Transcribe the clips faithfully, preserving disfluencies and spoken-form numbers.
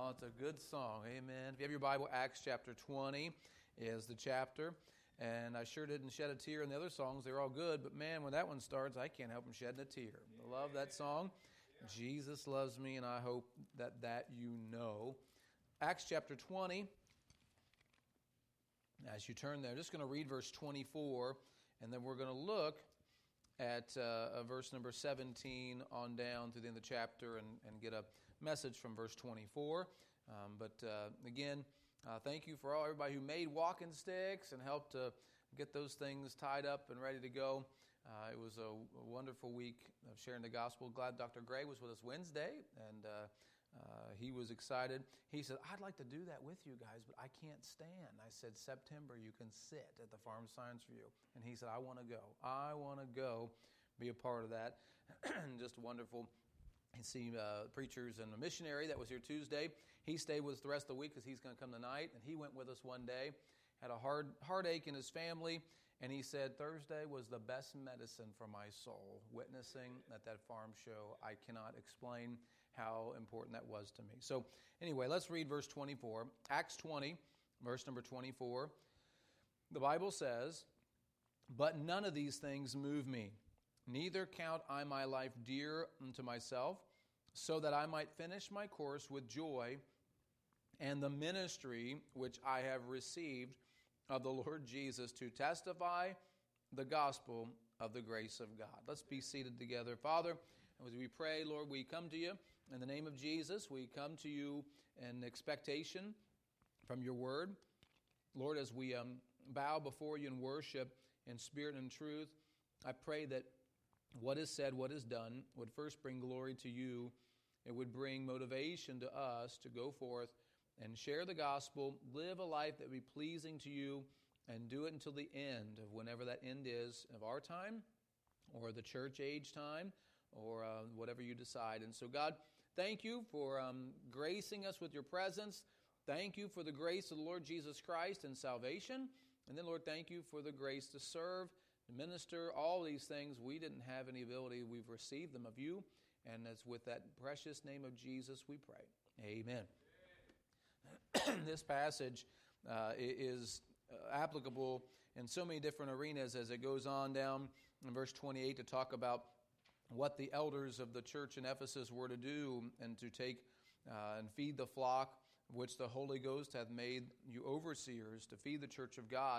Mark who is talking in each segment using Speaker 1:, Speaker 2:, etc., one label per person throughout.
Speaker 1: Oh, it's a good song. Amen. If you have your Bible, Acts chapter twenty is the chapter. And I sure didn't shed a tear in the other songs. They're all good. But man, when that one starts, I can't help from shedding a tear. I love that song. Jesus loves me, and I hope that that you know. Acts chapter twenty. As you turn there, I'm just going to read verse twenty-four, and then we're going to look at uh, verse number seventeen on down to the end of the chapter and, and get a message from verse twenty-four. Um, but uh, again, uh, thank you for all everybody who made walking sticks and helped to get those things tied up and ready to go. Uh, it was a, a wonderful week of sharing the gospel. Glad Doctor Gray was with us Wednesday, and uh, uh, he was excited. He said, I'd like to do that with you guys, but I can't stand. I said, September, you can sit at the Farm Science Review. And he said, I want to go. I want to go be a part of that. Just wonderful. You see uh, preachers and a missionary that was here Tuesday. He stayed with us the rest of the week because he's going to come tonight. And he went with us one day, had a hard heartache in his family. And he said, Thursday was the best medicine for my soul, witnessing at that farm show. I cannot explain how important that was to me. So anyway, let's read verse twenty-four. Acts twenty, verse number twenty-four. The Bible says, but none of these things move me. Neither count I my life dear unto myself, so that I might finish my course with joy and the ministry which I have received of the Lord Jesus to testify the gospel of the grace of God. Let's be seated together. Father, as we pray, Lord, we come to you in the name of Jesus. We come to you in expectation from your word. Lord, as we um, bow before you in worship in spirit and truth, I pray that what is said, what is done, would first bring glory to you. It would bring motivation to us to go forth and share the gospel, live a life that would be pleasing to you, and do it until the end of whenever that end is of our time or the church age time or uh, whatever you decide. And so, God, thank you for um, gracing us with your presence. Thank you for the grace of the Lord Jesus Christ and salvation. And then, Lord, thank you for the grace to serve, to minister, all these things. We didn't have any ability. We've received them of you. And it's with that precious name of Jesus we pray. Amen. This passage uh, is applicable in so many different arenas as it goes on down in verse twenty-eight to talk about what the elders of the church in Ephesus were to do and to take uh, and feed the flock which the Holy Ghost hath made you overseers, to feed the church of God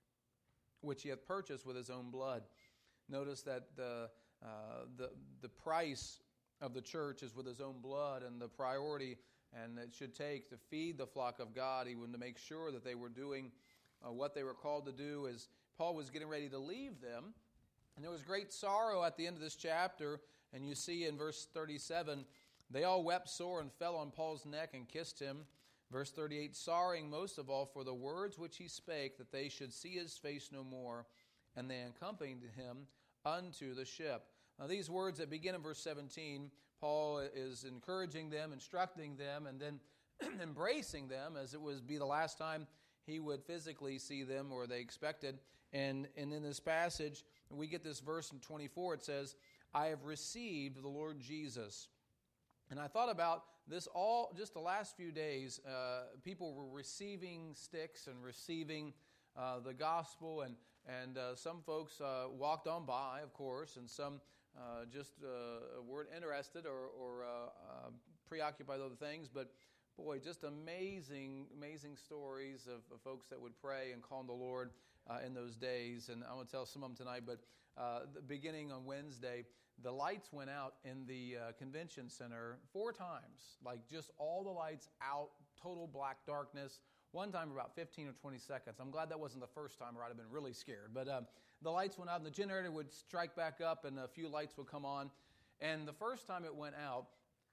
Speaker 1: which he hath purchased with his own blood. Notice that the uh, the the price of the church is with his own blood, and the priority and it should take to feed the flock of God, even to make sure that they were doing uh, what they were called to do, as Paul was getting ready to leave them. And there was great sorrow at the end of this chapter, and you see in verse thirty-seven, they all wept sore and fell on Paul's neck and kissed him. Verse thirty-eight, sorrowing most of all for the words which he spake, that they should see his face no more, and they accompanied him unto the ship. Now these words that begin in verse seventeen, Paul is encouraging them, instructing them, and then embracing them, as it would be the last time he would physically see them, or they expected. And, and in this passage, we get this verse in twenty-four. It says, I have received the Lord Jesus. And I thought about this all, just the last few days, uh, people were receiving sticks and receiving uh, the gospel, and, and uh, some folks uh, walked on by, of course, and some Uh, just uh, weren't interested or, or uh, uh, preoccupied with other things. But boy, just amazing, amazing stories of, of folks that would pray and call on the Lord uh, in those days. And I'm going to tell some of them tonight. But uh, the beginning on Wednesday, the lights went out in the uh, convention center four times. Like just all the lights out, total black darkness. One time for about fifteen or twenty seconds. I'm glad that wasn't the first time, or I'd have been really scared. But um, the lights went out, and the generator would strike back up, and a few lights would come on. And the first time it went out,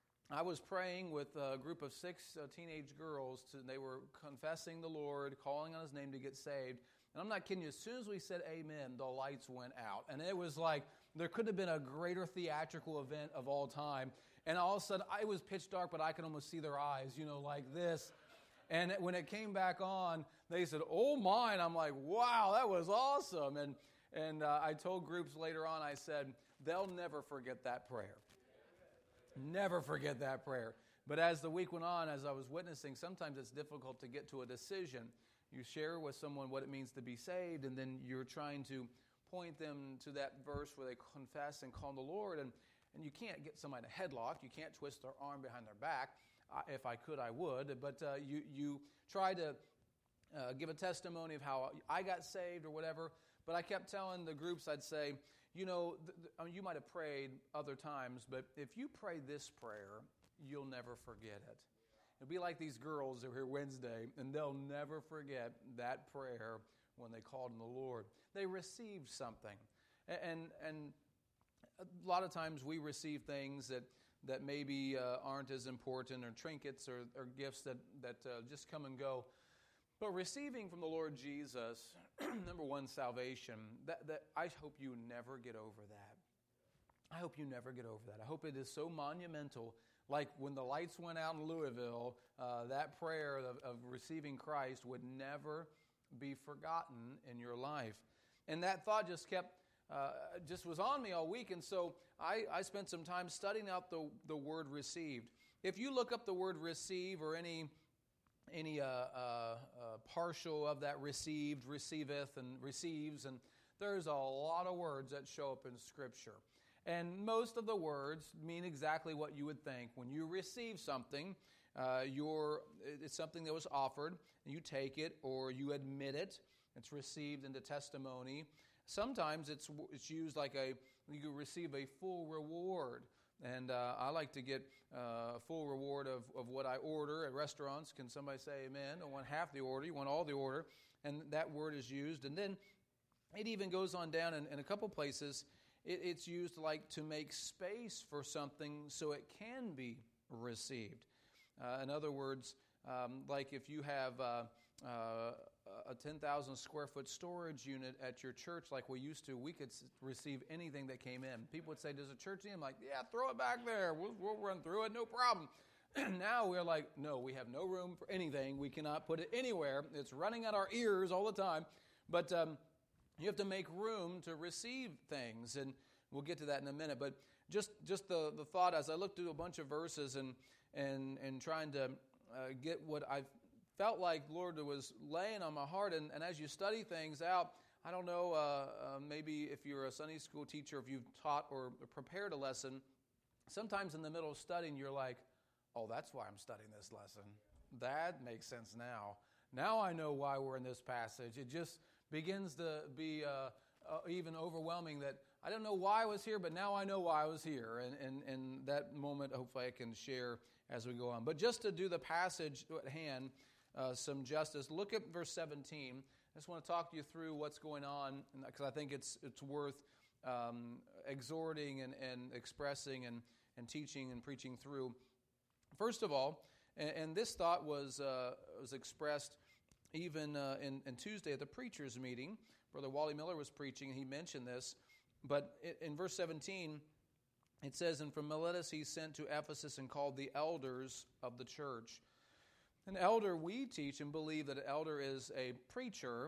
Speaker 1: I was praying with a group of six uh, teenage girls. To, they were confessing the Lord, calling on his name to get saved. And I'm not kidding you. As soon as we said amen, the lights went out. And it was like there couldn't have been a greater theatrical event of all time. And all of a sudden, it was pitch dark, but I could almost see their eyes, you know, like this. And when it came back on, they said, oh my, and I'm like, wow, that was awesome. And and uh, I told groups later on, I said, they'll never forget that prayer. Never forget that prayer. But as the week went on, as I was witnessing, sometimes it's difficult to get to a decision. You share with someone what it means to be saved, and then you're trying to point them to that verse where they confess and call on the Lord, and, and you can't get somebody in a headlock. You can't twist their arm behind their back. I, if I could, I would. But uh, you, you try to uh, give a testimony of how I got saved or whatever. But I kept telling the groups, I'd say, you know, th- th- I mean, you might have prayed other times, but if you pray this prayer, you'll never forget it. It'll be like these girls that were here Wednesday, and they'll never forget that prayer when they called on the Lord. They received something. And and a lot of times we receive things that, that maybe uh, aren't as important, or trinkets or, or gifts that, that uh, just come and go. But receiving from the Lord Jesus, number one, salvation, that, that I hope you never get over that. I hope you never get over that. I hope it is so monumental. Like when the lights went out in Louisville, uh, that prayer of, of receiving Christ would never be forgotten in your life. And that thought just kept, uh, just was on me all week. And so I, I spent some time studying out the, the word received. If you look up the word receive or any any uh, uh, uh, partial of that received, receiveth, and receives, and there's a lot of words that show up in Scripture. And most of the words mean exactly what you would think. When you receive something, uh, you're, it's something that was offered, and you take it or you admit it. It's received into testimony. Sometimes it's it's used like a, you receive a full reward. And uh, I like to get uh, a full reward of, of what I order at restaurants. Can somebody say amen? I want half the order. You want all the order. And that word is used. And then it even goes on down in, in a couple places. It, it's used like to make space for something so it can be received. Uh, in other words, um, like if you have uh, uh, a ten thousand square foot storage unit at your church like we used to, we could receive anything that came in. People would say, does the church need? I'm like, yeah, throw it back there. We'll, we'll run through it, no problem. Now we're like, no, we have no room for anything. We cannot put it anywhere. It's running out our ears all the time. But um, you have to make room to receive things, and we'll get to that in a minute. But just just the, the thought as I looked through a bunch of verses and and and trying to uh, get what I felt like Lord was laying on my heart, and, and as you study things out, I don't know, uh, uh, maybe if you're a Sunday school teacher, if you've taught or prepared a lesson, sometimes in the middle of studying, you're like, oh, that's why I'm studying this lesson. That makes sense now. Now I know why we're in this passage. It just begins to be uh, uh, even overwhelming that I don't know why I was here, but now I know why I was here. And, and, and that moment, hopefully I can share as we go on. But just to do the passage at hand, uh, some justice, look at verse seventeen. I just want to talk you through what's going on, because I think it's it's worth um, exhorting and, and expressing and, and teaching and preaching through. First of all, and, and this thought was uh, was expressed even uh, in, in Tuesday at the preachers' meeting. Brother Wally Miller was preaching, and he mentioned this. But in, in verse seventeen, it says, "And from Miletus he sent to Ephesus and called the elders of the church." An elder, we teach and believe that an elder is a preacher.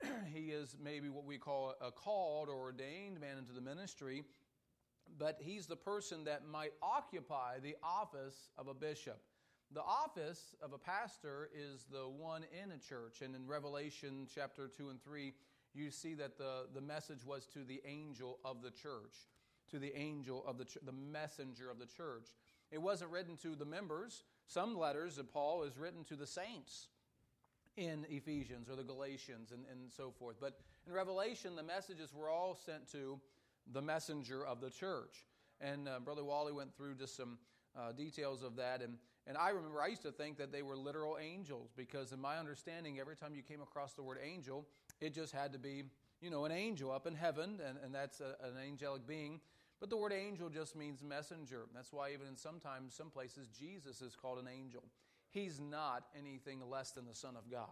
Speaker 1: He is maybe what we call a called or ordained man into the ministry, but he's the person that might occupy the office of a bishop. The office of a pastor is the one in a church, and in Revelation chapter two and three, you see that the, the message was to the angel of the church, to the angel of the ch- the messenger of the church. It wasn't written to the members. Some letters of Paul is written to the saints in Ephesians or the Galatians and, and so forth. But in Revelation, the messages were all sent to the messenger of the church. And uh, Brother Wally went through just some uh, details of that. And, and I remember I used to think that they were literal angels, because in my understanding, every time you came across the word angel, it just had to be, you know, an angel up in heaven, and, and that's a, an angelic being. But the word angel just means messenger. That's why even in sometimes, some places, Jesus is called an angel. He's not anything less than the Son of God.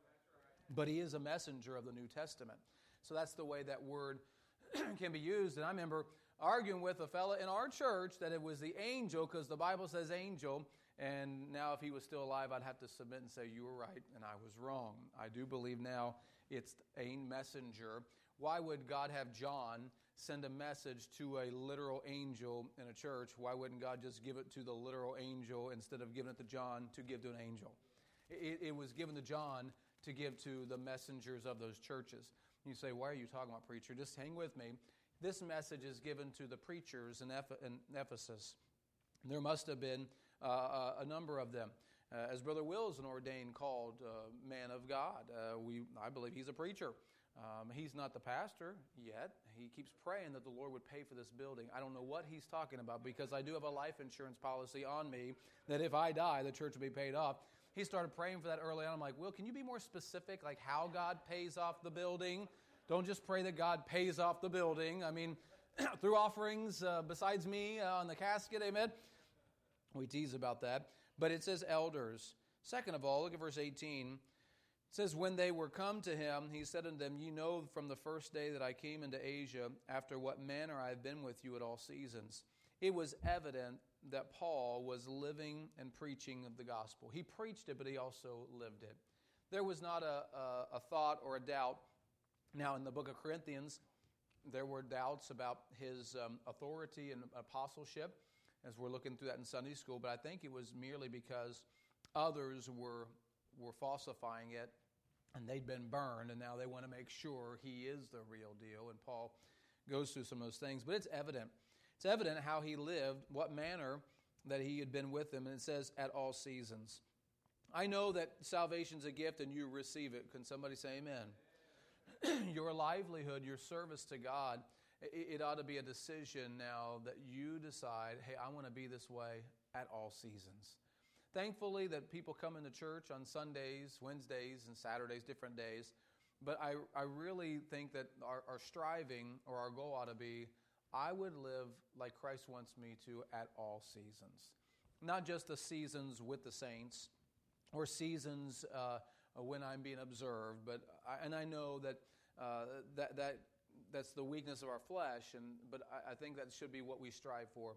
Speaker 1: But he is a messenger of the New Testament. So that's the way that word can be used. And I remember arguing with a fella in our church that it was the angel, because the Bible says angel. And now if he was still alive, I'd have to submit and say, you were right and I was wrong. I do believe now it's a messenger. Why would God have John send a message to a literal angel in a church, why wouldn't God just give it to the literal angel instead of giving it to John to give to an angel? It, it was given to John to give to the messengers of those churches. You say, why are you talking about, preacher? Just hang with me. This message is given to the preachers in, Eph- in Ephesus. There must have been uh, a number of them. Uh, as Brother Will is an ordained, called uh, man of God. Uh, we, I believe he's a preacher. Um, he's not the pastor yet. He keeps praying that the Lord would pay for this building. I don't know what he's talking about because I do have a life insurance policy on me that if I die, the church will be paid off. He started praying for that early on. I'm like, Will, can you be more specific, like how God pays off the building? Don't just pray that God pays off the building. I mean, through offerings uh, besides me uh, on the casket, amen? We tease about that. But it says elders. Second of all, look at verse eighteen. It says, when they were come to him, he said unto them, ye know from the first day that I came into Asia, after what manner I have been with you at all seasons. It was evident that Paul was living and preaching of the gospel. He preached it, but he also lived it. There was not a, a, a thought or a doubt. Now, in the book of Corinthians, there were doubts about his um, authority and apostleship, as we're looking through that in Sunday school, but I think it was merely because others were were falsifying it, and they'd been burned, and now they want to make sure he is the real deal, and Paul goes through some of those things. But it's evident. It's evident how he lived, what manner that he had been with them, and it says, at all seasons. I know that salvation's a gift, and you receive it. Can somebody say amen? Your livelihood, your service to God, it, it ought to be a decision now that you decide, hey, I want to be this way at all seasons. Thankfully that people come into church on Sundays, Wednesdays, and Saturdays, different days. But I, I really think that our, our striving or our goal ought to be, I would live like Christ wants me to at all seasons. Not just the seasons with the saints or seasons uh, when I'm being observed. But I, and I know that, uh, that that that's the weakness of our flesh. And but I, I think that should be what we strive for.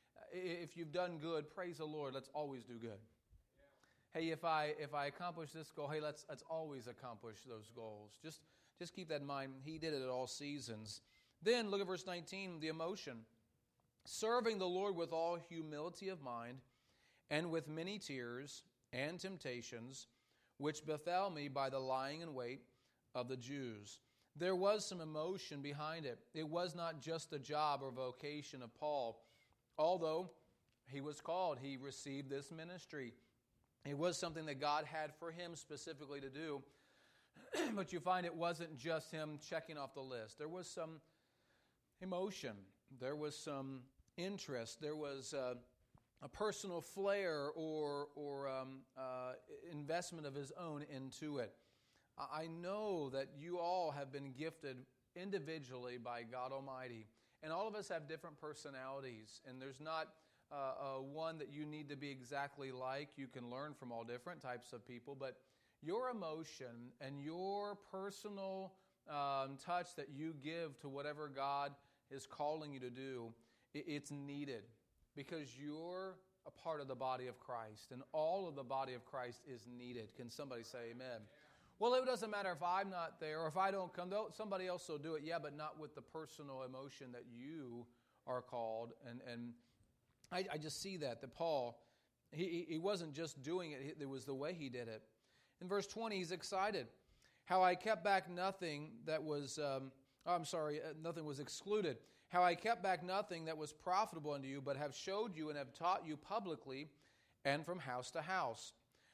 Speaker 1: If you've done good, praise the Lord. Let's always do good. Yeah. Hey, if I if I accomplish this goal, hey, let's let's always accomplish those goals. Just just keep that in mind. He did it at all seasons. Then look at verse nineteen, the emotion. Serving the Lord with all humility of mind, and with many tears and temptations, which befell me by the lying in wait of the Jews. There was some emotion behind it. It was not just a job or vocation of Paul. Although he was called, he received this ministry. It was something that God had for him specifically to do. But you find it wasn't just him checking off the list. There was some emotion. There was some interest. There was uh, a personal flair or, or um, uh, investment of his own into it. I know that you all have been gifted individually by God Almighty. And all of us have different personalities, and there's not uh, uh, one that you need to be exactly like. You can learn from all different types of people, but your emotion and your personal um, touch that you give to whatever God is calling you to do, it, it's needed because you're a part of the body of Christ, and all of the body of Christ is needed. Can somebody say amen? Well, it doesn't matter if I'm not there or if I don't come. Somebody else will do it, yeah, but not with the personal emotion that you are called. And and I, I just see that, that Paul, he, he wasn't just doing it. It was the way he did it. In verse twenty, he's excited. How I kept back nothing that was, um, oh, I'm sorry, nothing was excluded. How I kept back nothing that was profitable unto you, but have showed you and have taught you publicly and from house to house.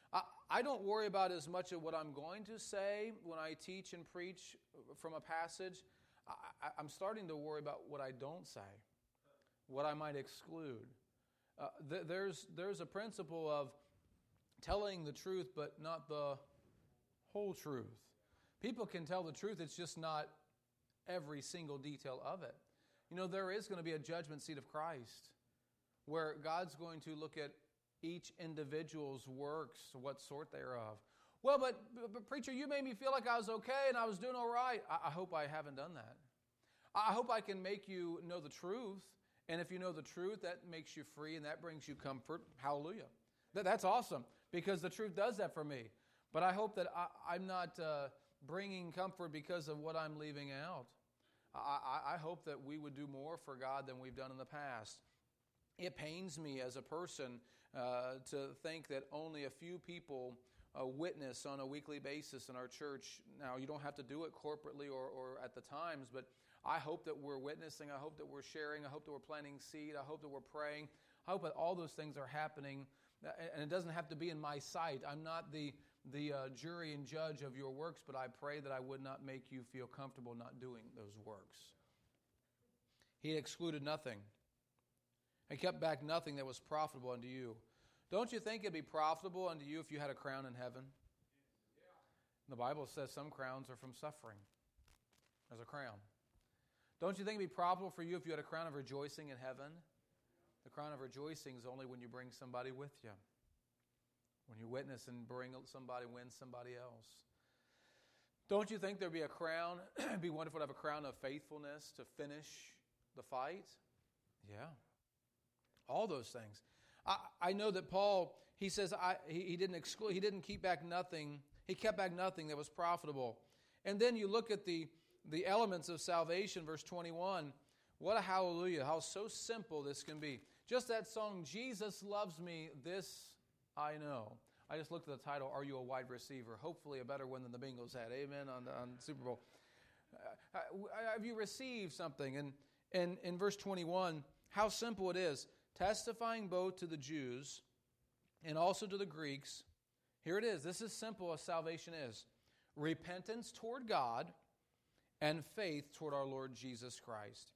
Speaker 1: I don't worry about as much of what I'm going to say when I teach and preach from a passage. I, I'm starting to worry about what I don't say, what I might exclude. Uh, th- there's there's a principle of telling the truth, but not the whole truth. People can tell the truth, it's just not every single detail of it. You know, there is going to be a judgment seat of Christ where God's going to look at each individual's works, what sort thereof. Well, but, but, but preacher, you made me feel like I was okay and I was doing all right. I, I hope I haven't done that. I hope I can make you know the truth. And if you know the truth, that makes you free and that brings you comfort. Hallelujah. That, that's awesome because the truth does that for me. But I hope that I, I'm not uh, bringing comfort because of what I'm leaving out. I, I hope that we would do more for God than we've done in the past. It pains me as a person uh, to think that only a few people uh, witness on a weekly basis in our church. Now, you don't have to do it corporately or, or at the times, but I hope that we're witnessing. I hope that we're sharing. I hope that we're planting seed. I hope that we're praying. I hope that all those things are happening. And it doesn't have to be in my sight. I'm not the, the uh, jury and judge of your works, but I pray that I would not make you feel comfortable not doing those works. He excluded nothing. He kept back nothing that was profitable unto you. Don't you think it'd be profitable unto you if you had a crown in heaven? The Bible says some crowns are from suffering. There's a crown. Don't you think it'd be profitable for you if you had a crown of rejoicing in heaven? The crown of rejoicing is only when you bring somebody with you. When you witness and bring somebody, win somebody else. Don't you think there'd be a crown? It'd be wonderful to have a crown of faithfulness to finish the fight? Yeah. All those things. I, I know that Paul, he says I, he, he didn't exclude, he didn't keep back nothing. He kept back nothing that was profitable. And then you look at the, the elements of salvation, verse twenty-one. What a hallelujah. How so simple this can be. Just that song, Jesus Loves Me, This I Know. I just looked at the title, Are You a Wide Receiver? Hopefully a better one than the Bengals had. Amen, on, on Super Bowl. Uh, have you received something? And, and in verse twenty-one, how simple it is. Testifying both to the Jews and also to the Greeks. Here it is. This is simple as salvation is. Repentance toward God and faith toward our Lord Jesus Christ.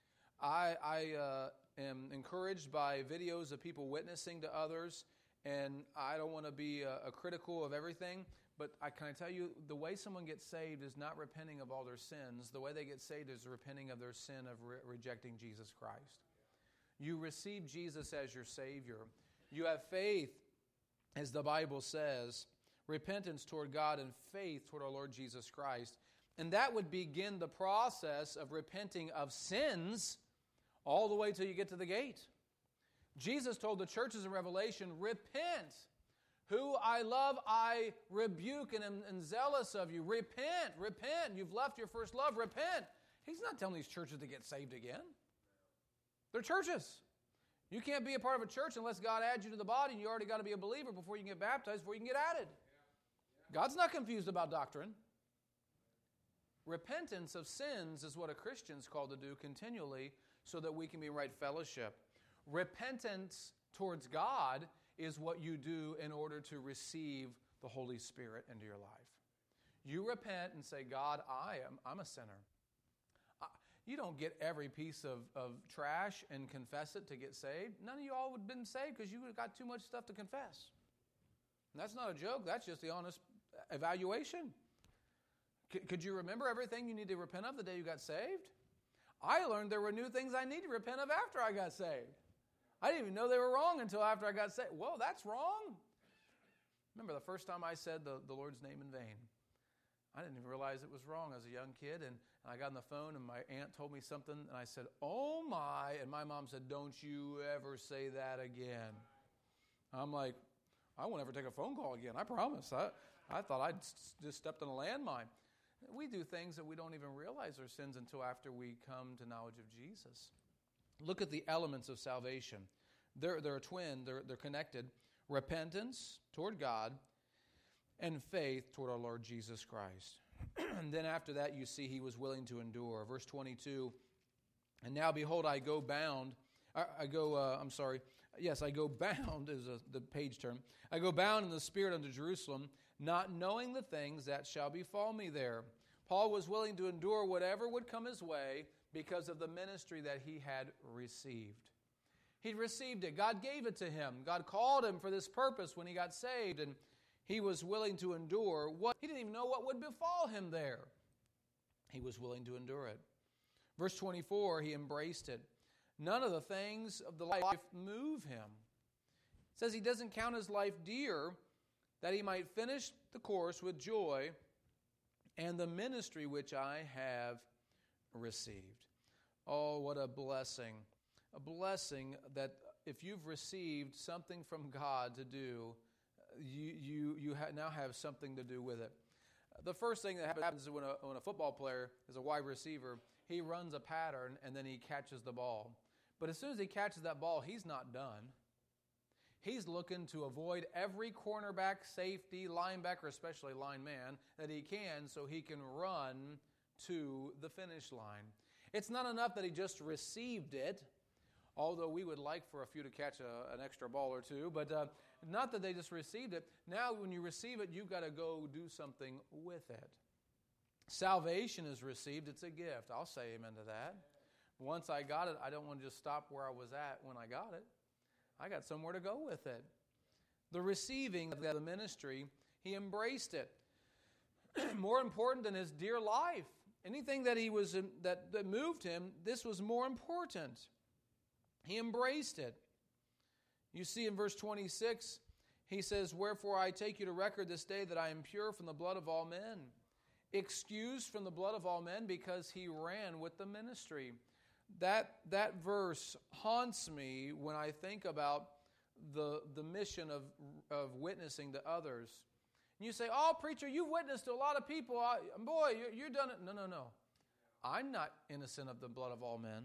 Speaker 1: I, I uh, am encouraged by videos of people witnessing to others, and I don't want to be a, a critical of everything, but I can I tell you, the way someone gets saved is not repenting of all their sins. The way they get saved is repenting of their sin of re- rejecting Jesus Christ. You receive Jesus as your Savior. You have faith, as the Bible says, repentance toward God and faith toward our Lord Jesus Christ. And that would begin the process of repenting of sins all the way till you get to the gate. Jesus told the churches in Revelation, repent. Who I love, I rebuke and am and zealous of you. Repent, repent. You've left your first love, repent. He's not telling these churches to get saved again. They're churches. You can't be a part of a church unless God adds you to the body, and you already got to be a believer before you can get baptized, before you can get added. God's not confused about doctrine. Repentance of sins is what a Christian's called to do continually so that we can be in right fellowship. Repentance towards God is what you do in order to receive the Holy Spirit into your life. You repent and say, God, I am I'm a sinner. You don't get every piece of, of trash and confess it to get saved. None of you all would have been saved because you would have got too much stuff to confess. And that's not a joke. That's just the honest evaluation. C- could you remember everything you need to repent of the day you got saved? I learned there were new things I need to repent of after I got saved. I didn't even know they were wrong until after I got saved. Whoa, that's wrong. Remember the first time I said the, the Lord's name in vain. I didn't even realize it was wrong as a young kid, and, and I got on the phone, and my aunt told me something, and I said, oh my, and my mom said, don't you ever say that again. I'm like, I won't ever take a phone call again, I promise. I, I thought I'd just stepped on a landmine. We do things that we don't even realize are sins until after we come to knowledge of Jesus. Look at the elements of salvation. They're, they're a twin, they're, they're connected. Repentance toward God, and faith toward our Lord Jesus Christ. And then after that, you see he was willing to endure. Verse twenty-two, and now behold, I go bound. I, I go, uh, I'm sorry. Yes, I go bound is a, the page term. I go bound in the Spirit unto Jerusalem, not knowing the things that shall befall me there. Paul was willing to endure whatever would come his way because of the ministry that he had received. He received it. God gave it to him. God called him for this purpose when he got saved, and he was willing to endure what he didn't even know what would befall him there. He was willing to endure it. Verse twenty-four, he embraced it. None of the things of the life move him. It says he doesn't count his life dear, that he might finish the course with joy and the ministry which I have received. Oh, what a blessing. A blessing that if you've received something from God to do, you you you ha- now have something to do with it. The first thing that happens when a, when a football player is a wide receiver, he runs a pattern, and then he catches the ball. But as soon as he catches that ball, he's not done. He's looking to avoid every cornerback, safety, linebacker, especially lineman, that he can so he can run to the finish line. It's not enough that he just received it, although we would like for a few to catch a, an extra ball or two, but uh, not that they just received it. Now when you receive it, you've got to go do something with it. Salvation is received. It's a gift. I'll say amen to that. Once I got it, I don't want to just stop where I was at when I got it. I got somewhere to go with it. The receiving of the ministry, he embraced it. More important than his dear life. Anything that he was in, that, that moved him, this was more important. He embraced it. You see in verse twenty-six, he says, "Wherefore I take you to record this day that I am pure from the blood of all men." Excused from the blood of all men because he ran with the ministry. That, that verse haunts me when I think about the, the mission of, of witnessing to others. And you say, "Oh, preacher, you've witnessed to a lot of people. I, boy, you, you've done it." No, no, no. I'm not innocent of the blood of all men.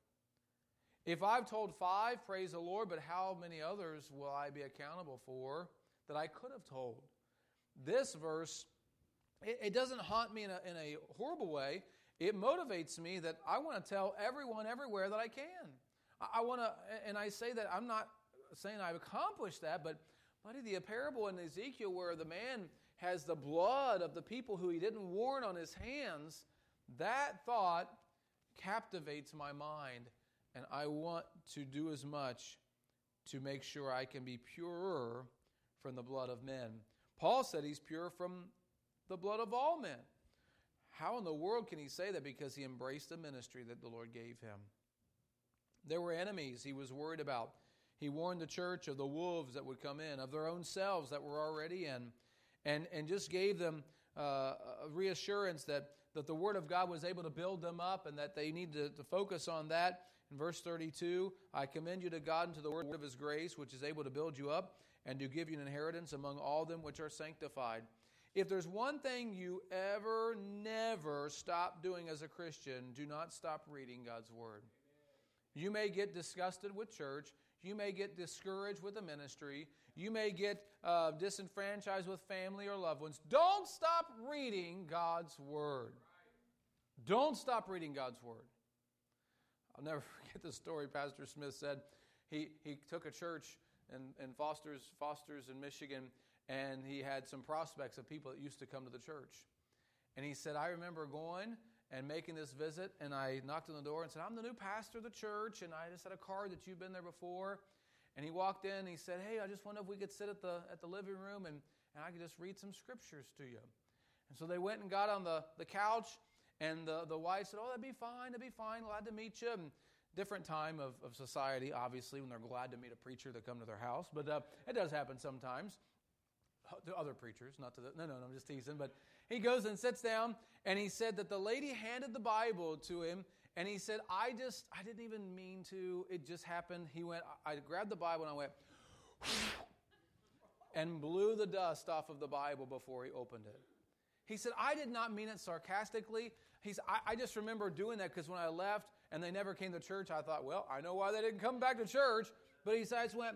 Speaker 1: If I've told five, praise the Lord, but how many others will I be accountable for that I could have told? This verse, it, it doesn't haunt me in a, in a horrible way. It motivates me that I want to tell everyone everywhere that I can. I, I want to, and I say that I'm not saying I've accomplished that, but buddy, the parable in Ezekiel where the man has the blood of the people who he didn't warn on his hands, that thought captivates my mind. And I want to do as much to make sure I can be purer from the blood of men. Paul said he's pure from the blood of all men. How in the world can he say that? Because he embraced the ministry that the Lord gave him. There were enemies he was worried about. He warned the church of the wolves that would come in, of their own selves that were already in, and, and just gave them uh, a reassurance that, that the Word of God was able to build them up and that they need to, to focus on that. In verse thirty-two, "I commend you to God and to the word of His grace, which is able to build you up and to give you an inheritance among all them which are sanctified." If there's one thing you ever, never stop doing as a Christian, do not stop reading God's Word. You may get disgusted with church. You may get discouraged with the ministry. You may get uh, disenfranchised with family or loved ones. Don't stop reading God's Word. Don't stop reading God's Word. I'll never forget the story Pastor Smith said. He he took a church in, in Foster's, Foster's in Michigan, and he had some prospects of people that used to come to the church. And he said, "I remember going and making this visit, and I knocked on the door and said, 'I'm the new pastor of the church, and I just had a card that you've been there before.' And he walked in and he said, 'Hey, I just wonder if we could sit at the at the living room and, and I could just read some scriptures to you.' And so they went and got on the, the couch. And the, the wife said, 'Oh, that'd be fine, that'd be fine, glad to meet you.' And different time of, of society, obviously, when they're glad to meet a preacher that come to their house. But uh, it does happen sometimes. To other preachers, not to the, no, no, no, I'm just teasing. But he goes and sits down, and he said that the lady handed the Bible to him, and he said, I just, I didn't even mean to, it just happened. He went, I grabbed the Bible, and I went, and blew the dust off of the Bible before he opened it. He said, I did not mean it sarcastically. He said, I, I just remember doing that because when I left and they never came to church, I thought, well, I know why they didn't come back to church. But he said, I just went,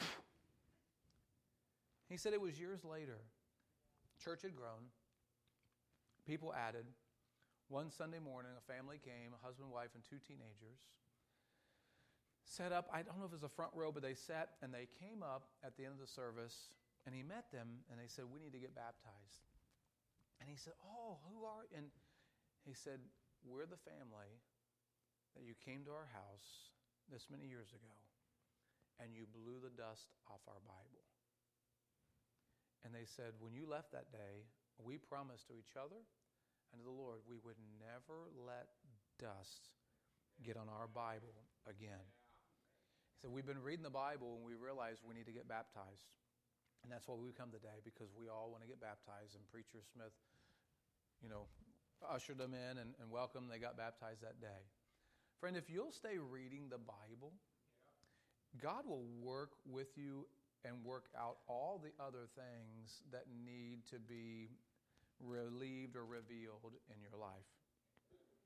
Speaker 1: he said it was years later. Church had grown. People added. One Sunday morning, a family came, a husband, wife, and two teenagers. Set up, I don't know if it was a front row, but they sat and they came up at the end of the service and he met them and they said, we need to get baptized. And he said, oh, who are you? And he said, we're the family that you came to our house this many years ago and you blew the dust off our Bible. And they said, when you left that day, we promised to each other and to the Lord we would never let dust get on our Bible again. He said, we've been reading the Bible and we realized we need to get baptized. And that's why we come today, because we all want to get baptized. And Preacher Smith, you know, ushered them in and, and welcomed them. They got baptized that day. Friend, if you'll stay reading the Bible, God will work with you and work out all the other things that need to be relieved or revealed in your life.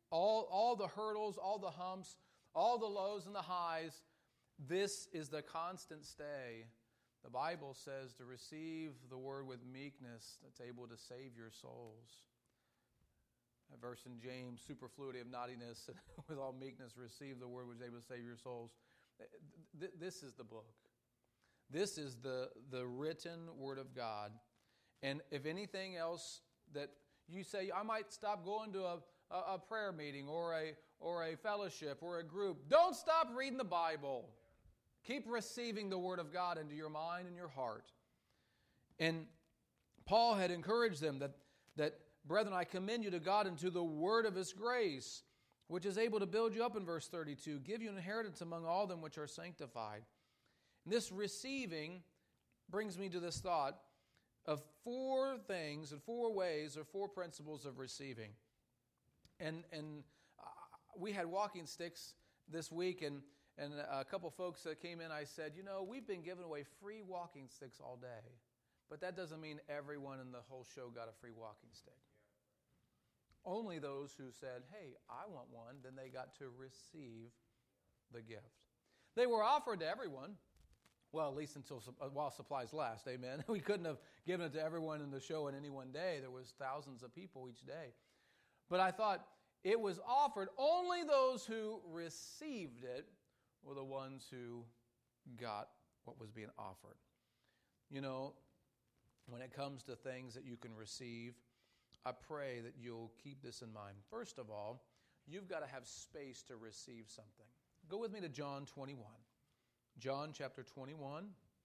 Speaker 1: all, all the hurdles, all the humps, all the lows and the highs, this is the constant stay. The Bible says to receive the word with meekness that's able to save your souls. That verse in James, superfluity of naughtiness, with all meekness receive the word which is able to save your souls. This is the book. This is the, the written word of God. And if anything else that you say, I might stop going to a, a, a prayer meeting or a, or a fellowship or a group, don't stop reading the Bible. Keep receiving the word of God into your mind and your heart. And Paul had encouraged them that, that, brethren, I commend you to God and to the word of his grace, which is able to build you up in verse thirty-two, give you an inheritance among all them which are sanctified. And this receiving brings me to this thought of four things and four ways or four principles of receiving. And, and uh, we had walking sticks this week, and And a couple folks that came in, I said, you know, we've been giving away free walking sticks all day. But that doesn't mean everyone in the whole show got a free walking stick. Yeah. Only those who said, hey, I want one, then they got to receive the gift. They were offered to everyone. Well, at least until while supplies last, amen. We couldn't have given it to everyone in the show in any one day. There was thousands of people each day. But I thought it was offered. Only those who received it were the ones who got what was being offered. You know, when it comes to things that you can receive, I pray that you'll keep this in mind. First of all, you've got to have space to receive something. Go with me to John twenty-one. John chapter twenty-one.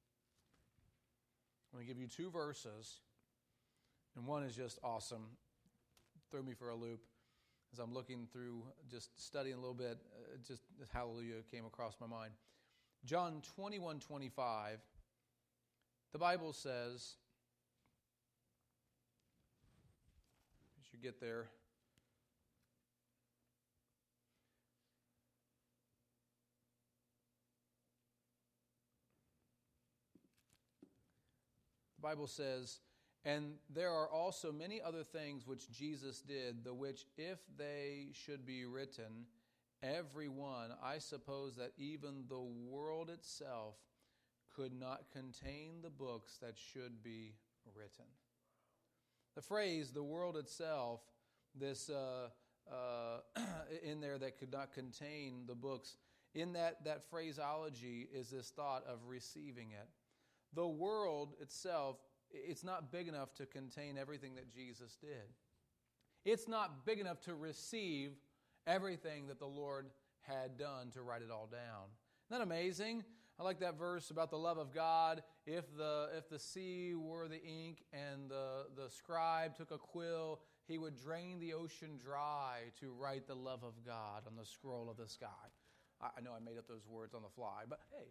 Speaker 1: I'm going to give you two verses, and one is just awesome. Threw me for a loop. As I'm looking through, just studying a little bit, uh, just hallelujah came across my mind. John twenty-one twenty-five, the Bible says, as you get there, the Bible says, and there are also many other things which Jesus did, the which, if they should be written, every one, I suppose that even the world itself could not contain the books that should be written. The phrase, the world itself, this uh, uh, in there that could not contain the books, in that, that phraseology is this thought of receiving it. The world itself, it's not big enough to contain everything that Jesus did. It's not big enough to receive everything that the Lord had done to write it all down. Isn't that amazing? I like that verse about the love of God. If the if the sea were the ink and the, the scribe took a quill, he would drain the ocean dry to write the love of God on the scroll of the sky. I know I made up those words on the fly, but hey,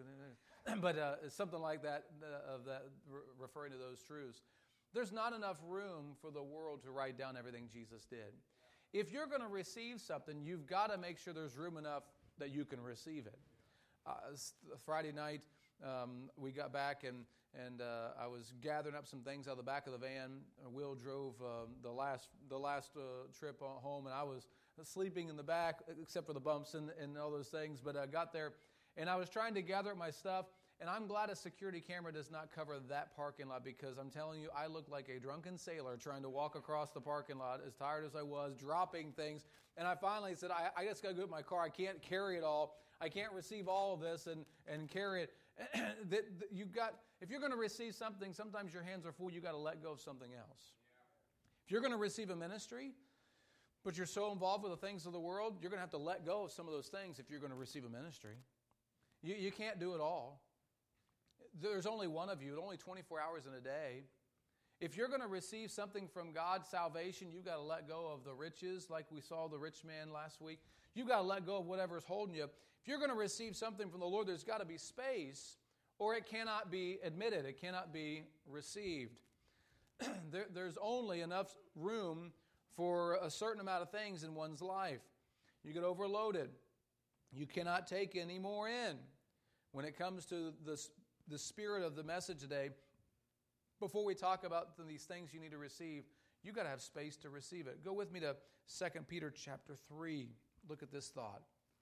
Speaker 1: but uh, something like that, uh, of that, re- referring to those truths. There's not enough room for the world to write down everything Jesus did. If you're going to receive something, you've got to make sure there's room enough that you can receive it. Uh, Friday night, um, we got back and and uh, I was gathering up some things out of the back of the van. Will drove uh, the last the last uh, trip home, and I was sleeping in the back, except for the bumps and, and all those things. But I got there, and I was trying to gather up my stuff, and I'm glad a security camera does not cover that parking lot, because I'm telling you, I looked like a drunken sailor trying to walk across the parking lot, as tired as I was, dropping things. And I finally said, I, I just got to go to my car. I can't carry it all. I can't receive all of this and, and carry it. that, that you got, if you're going to receive something, sometimes your hands are full. You got to let go of something else. Yeah. If you're going to receive a ministry, but you're so involved with the things of the world, you're going to have to let go of some of those things if you're going to receive a ministry. You, you can't do it all. There's only one of you, only twenty-four hours in a day. If you're going to receive something from God, salvation, you've got to let go of the riches, like we saw the rich man last week. You've got to let go of whatever's holding you. If you're going to receive something from the Lord, there's got to be space, or it cannot be admitted. It cannot be received. there, there's only enough room for a certain amount of things in one's life. You get overloaded. You cannot take any more in. When it comes to the, the spirit of the message today, before we talk about these things you need to receive, you got to have space to receive it. Go with me to Second Peter chapter three. Look at this thought.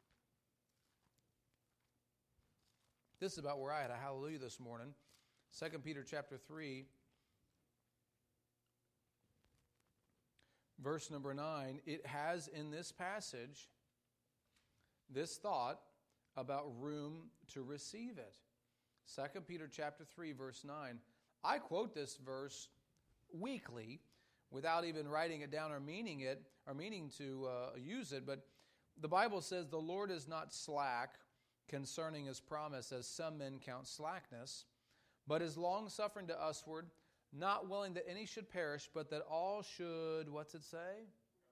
Speaker 1: This is about where I had a hallelujah this morning. Second Peter chapter three, verse number nine. It has in this passage this thought about room to receive it. Second Peter chapter three, verse nine. I quote this verse weekly without even writing it down or meaning it or meaning to uh, use it. But the Bible says the Lord is not slack concerning His promise, as some men count slackness, but is long-suffering to usward, not willing that any should perish, but that all should, what's it say?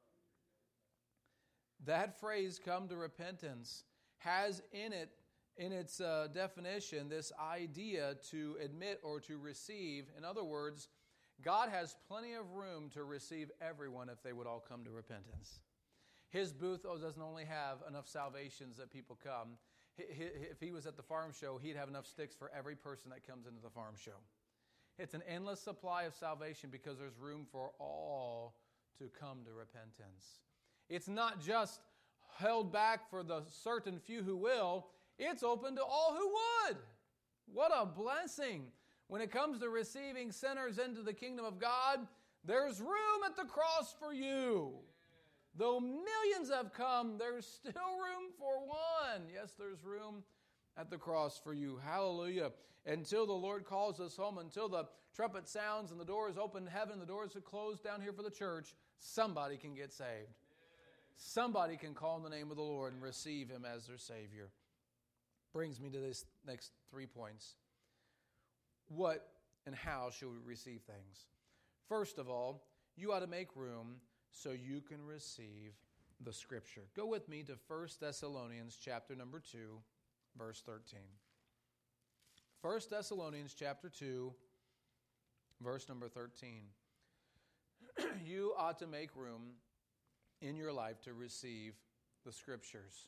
Speaker 1: That phrase, come to repentance, has in it, in its uh, definition, this idea to admit or to receive. In other words, God has plenty of room to receive everyone if they would all come to repentance. His booth doesn't only have enough salvations that people come. If He was at the farm show, He'd have enough sticks for every person that comes into the farm show. It's an endless supply of salvation because there's room for all to come to repentance. It's not just held back for the certain few who will. It's open to all who would. What a blessing. When it comes to receiving sinners into the kingdom of God, there's room at the cross for you. Though millions have come, there's still room for one. Yes, there's room at the cross for you. Hallelujah. Until the Lord calls us home, until the trumpet sounds and the doors open in heaven, the doors are closed down here for the church, somebody can get saved. Somebody can call on the name of the Lord and receive Him as their Savior. Brings me to this next three points. What and how should we receive things? First of all, you ought to make room so you can receive the Scripture. Go with me to First Thessalonians chapter number two, verse thirteen. First Thessalonians chapter two, verse number thirteen. You ought to make room in your life to receive the Scriptures.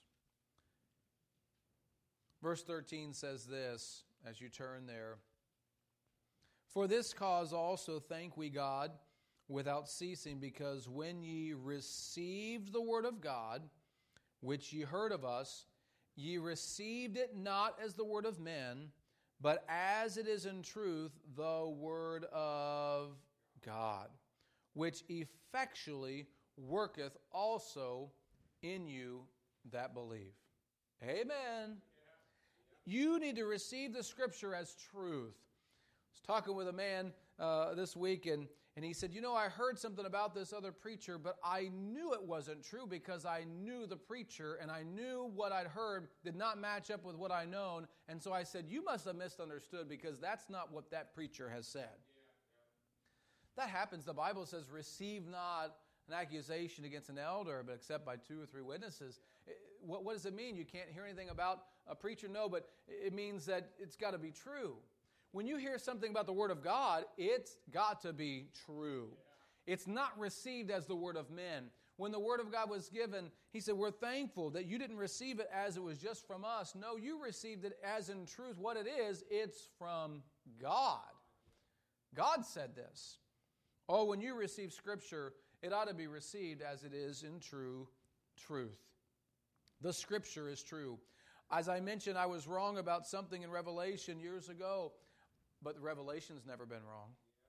Speaker 1: Verse thirteen says this, as you turn there. For this cause also thank we God without ceasing, because when ye received the word of God, which ye heard of us, ye received it not as the word of men, but as it is in truth the word of God, which effectually worketh also in you that believe. Amen. You need to receive the Scripture as truth. I was talking with a man uh, this week, and, and he said, you know, I heard something about this other preacher, but I knew it wasn't true because I knew the preacher, and I knew what I'd heard did not match up with what I known. And so I said, you must have misunderstood, because that's not what that preacher has said. Yeah, yeah. That happens. The Bible says, receive not an accusation against an elder, but except by two or three witnesses. What, what does it mean? You can't hear anything about a preacher? No, but it means that it's got to be true. When you hear something about the Word of God, it's got to be true. It's not received as the word of men. When the Word of God was given, He said, we're thankful that you didn't receive it as it was just from us. No, you received it as in truth what it is. It's from God. God said this. Oh, when you receive Scripture, it ought to be received as it is in true truth. The Scripture is true. As I mentioned, I was wrong about something in Revelation years ago, but Revelation's never been wrong.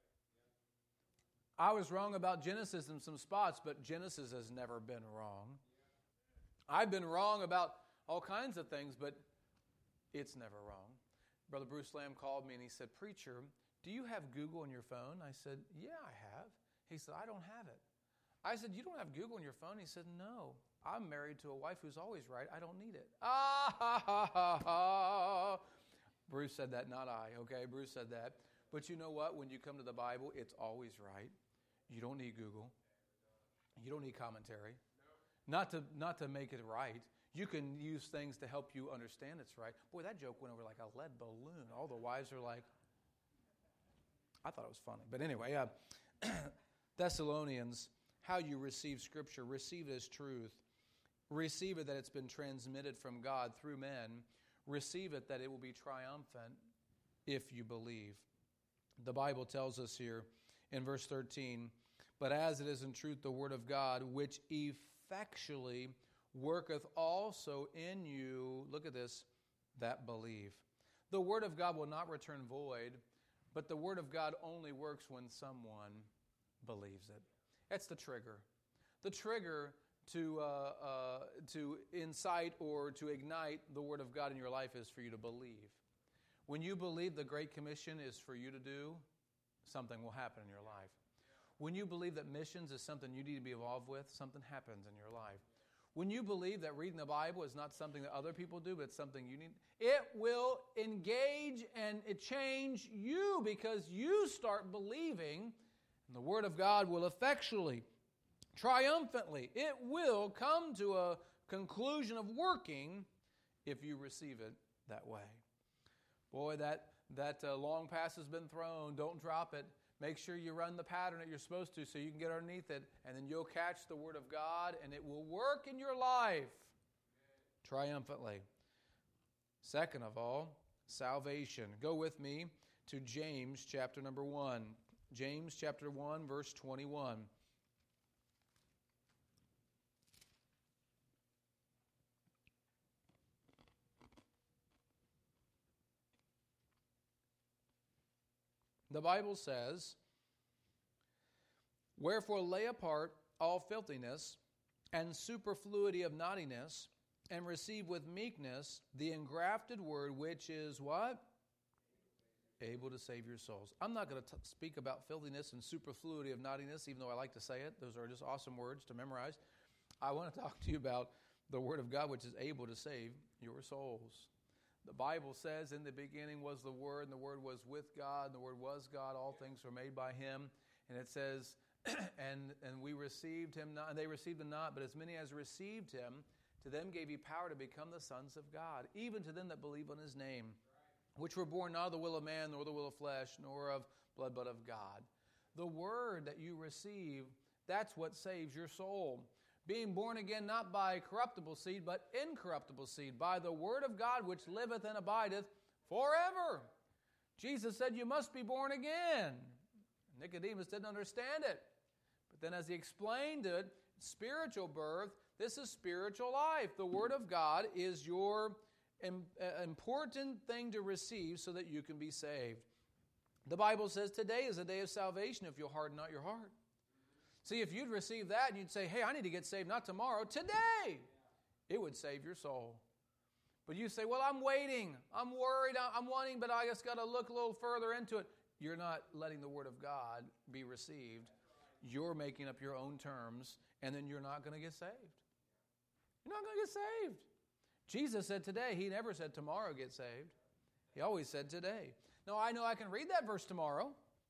Speaker 1: I was wrong about Genesis in some spots, but Genesis has never been wrong. I've been wrong about all kinds of things, but it's never wrong. Brother Bruce Lamb called me and he said, Preacher, do you have Google on your phone? I said, yeah, I have. He said, I don't have it. I said, you don't have Google on your phone? He said, no. I'm married to a wife who's always right. I don't need it. Ah, ha, ha, ha, ha. Bruce said that, not I, okay? Bruce said that. But you know what? When you come to the Bible, it's always right. You don't need Google. You don't need commentary. Not to, not to make it right. You can use things to help you understand it's right. Boy, that joke went over like a lead balloon. All the wives are like, I thought it was funny. But anyway, uh, Thessalonians, how you receive Scripture, receive it as truth. Receive it that it's been transmitted from God through men. Receive it that it will be triumphant if you believe. The Bible tells us here in verse thirteen, but as it is in truth the word of God, which effectually worketh also in you, look at this, that believe. The word of God will not return void, but the word of God only works when someone believes it. That's the trigger. The trigger to uh, uh, to incite or to ignite the word of God in your life is for you to believe. When you believe the Great Commission is for you to do, something will happen in your life. When you believe that missions is something you need to be involved with, something happens in your life. When you believe that reading the Bible is not something that other people do, but it's something you need, it will engage and it change you because you start believing, and the Word of God will effectually, triumphantly, it will come to a conclusion of working if you receive it that way. Boy, that, that uh, long pass has been thrown. Don't drop it. Make sure you run the pattern that you're supposed to so you can get underneath it, and then you'll catch the Word of God, and it will work in your life triumphantly. Second of all, salvation. Go with me to James chapter number one. James chapter one, verse twenty-one. The Bible says, wherefore lay apart all filthiness and superfluity of naughtiness, and receive with meekness the engrafted word, which is what? Able to save your souls. I'm not going to speak about filthiness and superfluity of naughtiness, even though I like to say it. Those are just awesome words to memorize. I want to talk to you about the Word of God, which is able to save your souls. The Bible says, in the beginning was the Word, and the Word was with God, and the Word was God. All things were made by Him. And it says, and and we received Him not, and they received Him not, but as many as received Him, to them gave He power to become the sons of God, even to them that believe on His name, which were born not of the will of man, nor the will of flesh, nor of blood, but of God. The Word that you receive, that's what saves your soul. Being born again not by corruptible seed, but incorruptible seed, by the Word of God which liveth and abideth forever. Jesus said you must be born again. Nicodemus didn't understand it. But then as he explained it, spiritual birth, this is spiritual life. The Word of God is your important thing to receive so that you can be saved. The Bible says today is a day of salvation if you'll harden not your heart. See, if you'd receive that and you'd say, hey, I need to get saved, not tomorrow, today, it would save your soul. But you say, well, I'm waiting, I'm worried, I'm wanting, but I just got to look a little further into it. You're not letting the Word of God be received. You're making up your own terms, and then you're not going to get saved. You're not going to get saved. Jesus said today. He never said tomorrow get saved. He always said today. Now, I know I can read that verse tomorrow,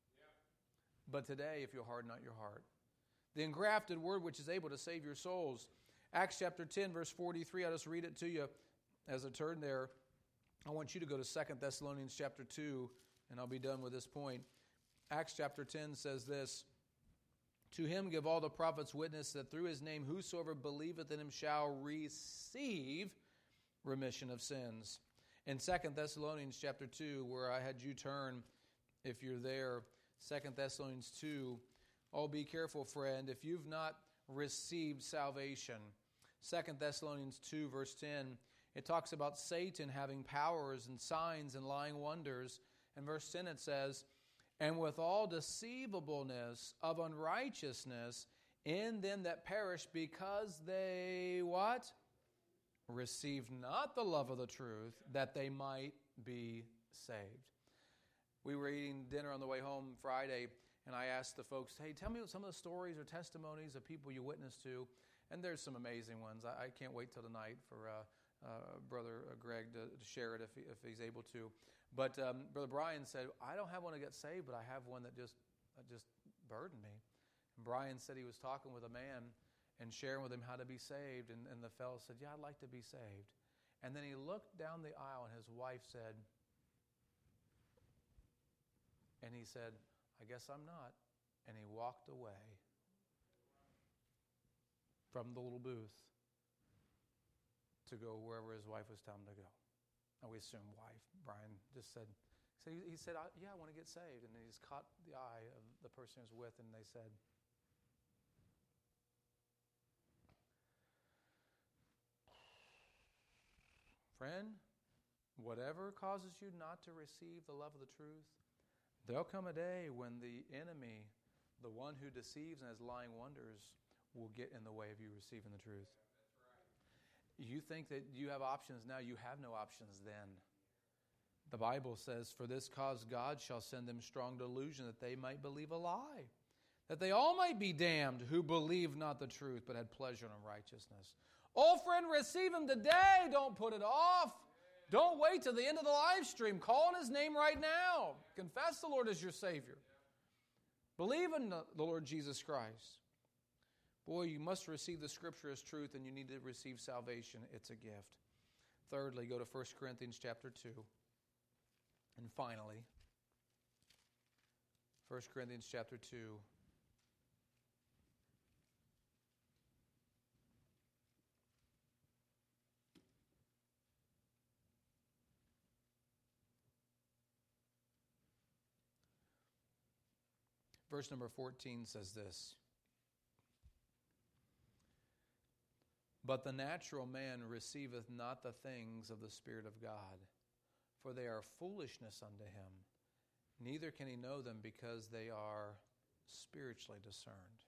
Speaker 1: but today, if you'll harden not your heart. The engrafted word which is able to save your souls. Acts chapter ten, verse forty-three. I'll just read it to you as I turn there. I want you to go to Second Thessalonians chapter two, and I'll be done with this point. Acts chapter ten says this, to him give all the prophets witness that through his name whosoever believeth in him shall receive remission of sins. In Second Thessalonians chapter two, where I had you turn, if you're there, Second Thessalonians two, oh, be careful, friend, if you've not received salvation. Second Thessalonians two, verse ten, it talks about Satan having powers and signs and lying wonders. And verse ten it says, and with all deceivableness of unrighteousness in them that perish, because they, what? Received not the love of the truth, that they might be saved. We were eating dinner on the way home Friday, and I asked the folks, hey, tell me some of the stories or testimonies of people you witnessed to. And there's some amazing ones. I, I can't wait till tonight for uh, uh, Brother Greg to, to share it if, he, if he's able to. But um, Brother Brian said, I don't have one to get saved, but I have one that just that just burdened me. And Brian said he was talking with a man and sharing with him how to be saved. And, and the fellow said, yeah, I'd like to be saved. And then he looked down the aisle, and his wife said, and he said, I guess I'm not. And he walked away from the little booth to go wherever his wife was telling him to go. And we assume wife. Brian just said, so he, he said, yeah, I want to get saved. And he just caught the eye of the person he was with, and they said, Friend, whatever causes you not to receive the love of the truth, there'll come a day when the enemy, the one who deceives and has lying wonders, will get in the way of you receiving the truth. You think that you have options now. You have no options then. The Bible says, for this cause God shall send them strong delusion, that they might believe a lie, that they all might be damned who believed not the truth, but had pleasure in unrighteousness. Oh, friend, receive Him today. Don't put it off. Don't wait till the end of the live stream. Call on His name right now. Confess the Lord as your Savior. Believe in the Lord Jesus Christ. Boy, you must receive the Scripture as truth, and you need to receive salvation. It's a gift. Thirdly, go to First Corinthians chapter two. And finally, First Corinthians chapter two. Verse number fourteen says this. But the natural man receiveth not the things of the Spirit of God, for they are foolishness unto him. Neither can he know them, because they are spiritually discerned.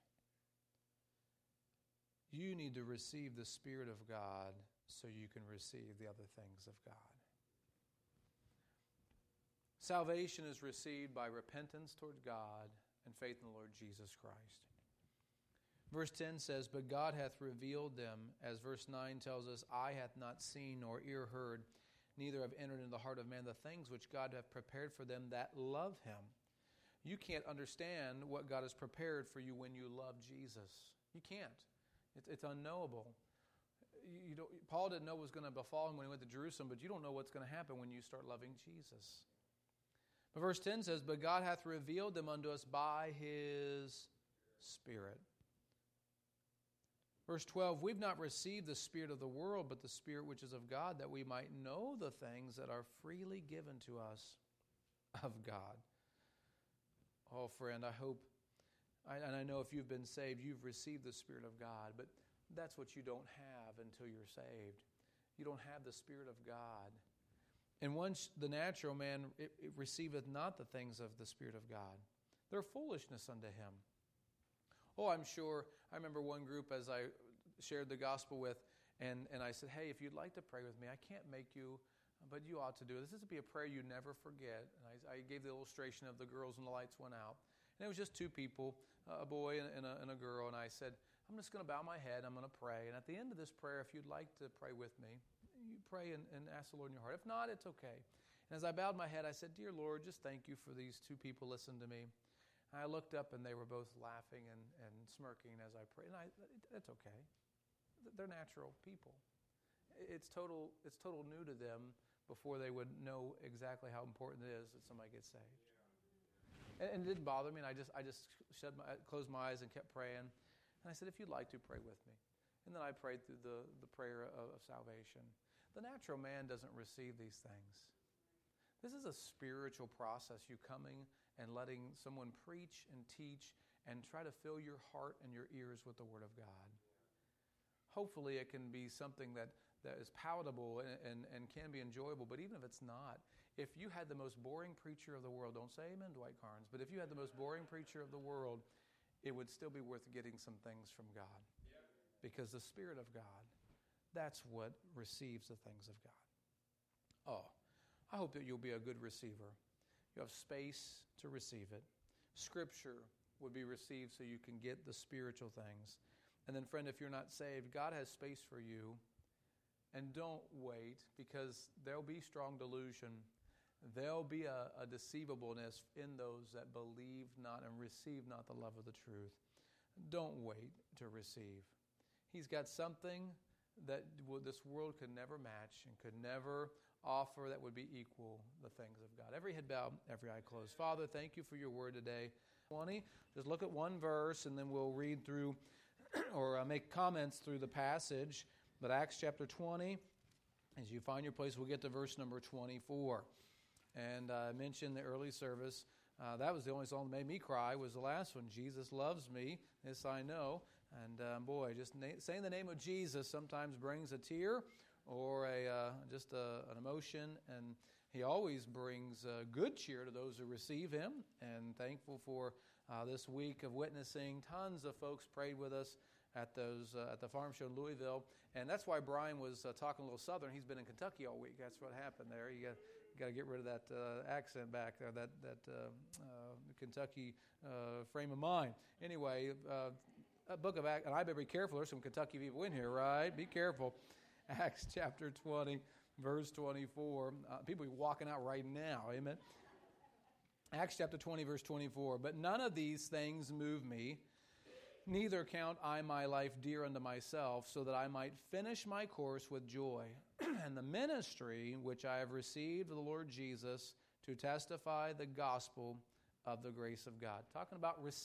Speaker 1: You need to receive the Spirit of God so you can receive the other things of God. Salvation is received by repentance toward God and faith in the Lord Jesus Christ. Verse ten says, but God hath revealed them, as verse nine tells us, eye hath not seen nor ear heard, neither have entered into the heart of man the things which God hath prepared for them that love Him. You can't understand what God has prepared for you when you love Jesus. You can't. It's, it's unknowable. You, you don't, Paul didn't know what was going to befall him when he went to Jerusalem, but you don't know what's going to happen when you start loving Jesus. But verse ten says, but God hath revealed them unto us by His Spirit. Verse twelve, we've not received the spirit of the world, but the Spirit which is of God, that we might know the things that are freely given to us of God. Oh, friend, I hope, I, and I know if you've been saved, you've received the Spirit of God, but that's what you don't have until you're saved. You don't have the Spirit of God. And once the natural man it, it receiveth not the things of the Spirit of God, they're foolishness unto him. Oh, I'm sure, I remember one group as I shared the gospel with, and, and I said, hey, if you'd like to pray with me, I can't make you, but you ought to do it. This is to be a prayer you never forget. And I, I gave the illustration of the girls when the lights went out. And it was just two people, a boy and, and, a, and a girl, and I said, I'm just going to bow my head, I'm going to pray. And at the end of this prayer, if you'd like to pray with me, you pray and, and ask the Lord in your heart. If not, it's okay. And as I bowed my head, I said, dear Lord, just thank you for these two people listening to me. And I looked up, and they were both laughing and, and smirking as I prayed. And I, that's okay. They're natural people. It's total, it's total new to them before they would know exactly how important it is that somebody gets saved. And, and it didn't bother me, and I just, I just shut my, closed my eyes and kept praying. And I said, if you'd like to, pray with me. And then I prayed through the, the prayer of, of salvation. The natural man doesn't receive these things. This is a spiritual process, you coming and letting someone preach and teach and try to fill your heart and your ears with the Word of God. Hopefully it can be something that, that is palatable and, and, and can be enjoyable, but even if it's not, if you had the most boring preacher of the world, don't say amen, Dwight Carnes, but if you had the most boring preacher of the world, it would still be worth getting some things from God. Because the Spirit of God, that's what receives the things of God. Oh, I hope that you'll be a good receiver. You have space to receive it. Scripture would be received so you can get the spiritual things. And then, friend, if you're not saved, God has space for you. And don't wait, because there'll be strong delusion. There'll be a, a deceivableness in those that believe not and receive not the love of the truth. Don't wait to receive. He's got something that this world could never match and could never offer that would be equal the things of God. Every head bowed, every eye closed. Father, thank you for your word today. twenty, just look at one verse and then we'll read through or uh, make comments through the passage. But Acts chapter twenty, as you find your place, we'll get to verse number twenty-four. And uh, I mentioned the early service. Uh, that was the only song that made me cry, was the last one, Jesus Loves Me, this I know. And um, boy, just na- saying the name of Jesus sometimes brings a tear or a uh, just a, an emotion, and he always brings uh, good cheer to those who receive him. And thankful for uh, this week of witnessing. Tons of folks prayed with us at those uh, at the farm show in Louisville, and that's why Brian was uh, talking a little Southern. He's been in Kentucky all week. That's what happened there. You got you got to get rid of that uh, accent back there, that that uh, uh, Kentucky uh, frame of mind. Anyway, uh, a book of Acts, and I better be careful. There's some Kentucky people in here, right? Be careful. Acts chapter twenty, verse twenty-four. Uh, people be walking out right now. Amen. Acts chapter twenty, verse twenty-four. But none of these things move me, neither count I my life dear unto myself, so that I might finish my course with joy, and the ministry which I have received of the Lord Jesus to testify the gospel of the grace of God. Talking about